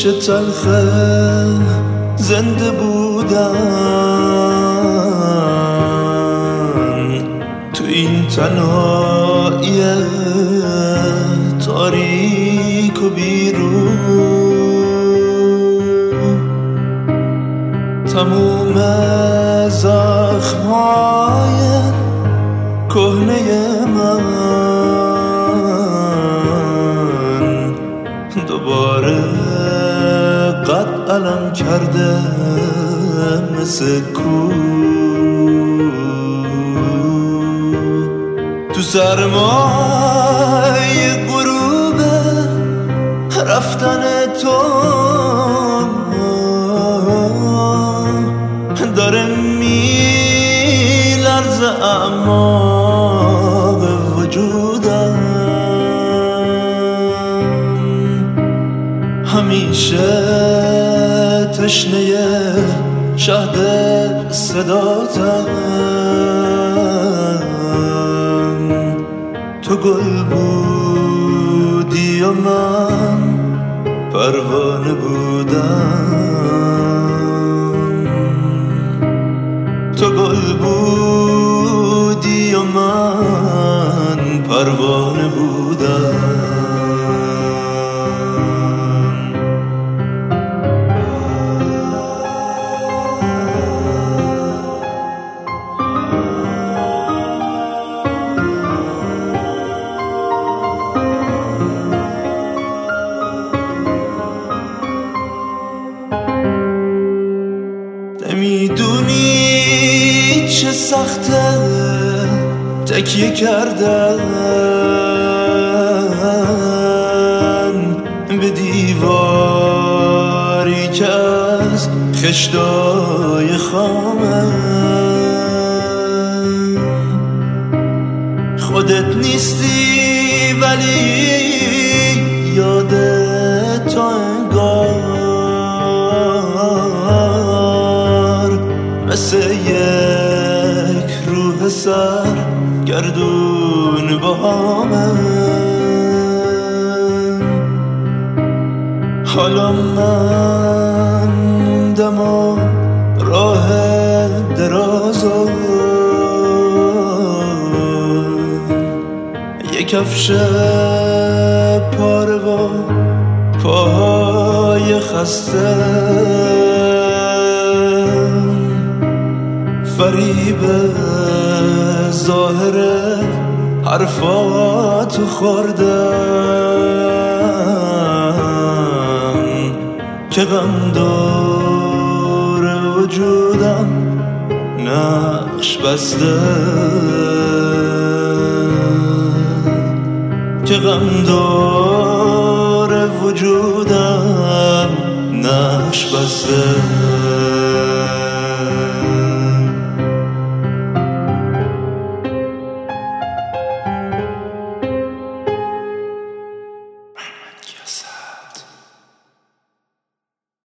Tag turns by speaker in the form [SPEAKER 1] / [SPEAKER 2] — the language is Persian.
[SPEAKER 1] چه تلخه زنده بودن تو این تنهایی تاریک و بیرون. تموم زخم‌های کهنه من دوباره قد علم کرده مثل کوه. تو سرمای غروب رفتن تو داره میلرزه اعماق وجودم. همیشه تشنه شهد صداتم. تو گل بودی و من پروانه بودم. تو گل بودی و من پروانه بودم. نمیدونی چه سخته تکیه کردن به دیواری که از خشتای خامه. خودت نیستی ولی یاد تو انگار مثل یک روح سر گردون با من. حالا من موندم و راه درازم یک کفش پاره و پاهای خسته. فریب ظاهر حرفاتو خوردم که غم دور وجودم نقش بسته. که غم دور وجودم نقش بسته.